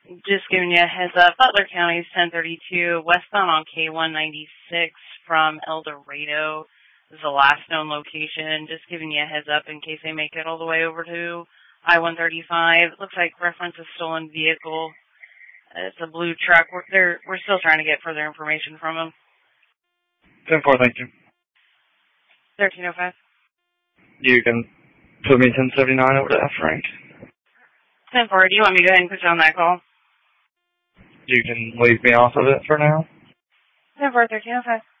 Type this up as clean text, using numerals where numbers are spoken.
Just giving you a heads up. Butler County is 1032 westbound on K196 from El Dorado. This is the last known location. Just giving you a heads up in case they make it all the way over to I-135. It looks like reference a stolen vehicle. It's a blue truck. We're still trying to get further information from them. 10-4, thank you. 1305. You can put me 1079 over to F rank. 10-4, do you want me to go ahead and put you on that call? You can leave me off of it for now. 10-4, 1305.